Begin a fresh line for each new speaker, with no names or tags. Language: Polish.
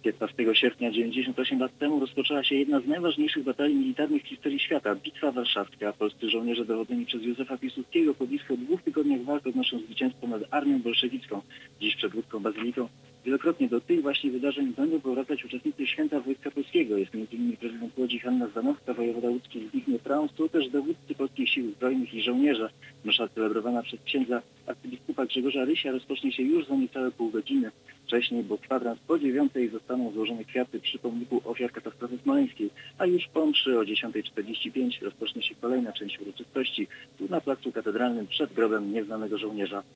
15 sierpnia 98 lat temu rozpoczęła się jedna z najważniejszych batalii militarnych w historii świata – Bitwa Warszawska. Polscy żołnierze dowodzeni przez Józefa Piłsudskiego po blisko 2 tygodniach walk odnoszą zwycięstwo nad armią bolszewicką. Dziś przed łódzką bazyliką wielokrotnie do tych właśnie wydarzeń będą powracać uczestnicy Święta Wojska Polskiego. Jest m.in. prezydent Łodzi Hanna Zdanowska, wojewoda łódzki Zbigniew Braun, są też dowódcy polskich sił zbrojnych i żołnierze. Msza celebrowana przez księdza arcybiskupa Grzegorza Rysia rozpocznie się już za niecałe pół godziny. Wcześniej, bo kwadrans po 9:00 zostaną złożone kwiaty przy pomniku ofiar katastrofy smoleńskiej, a już po mszy o 10:45 rozpocznie się kolejna część uroczystości tu na placu katedralnym przed grobem nieznanego żołnierza.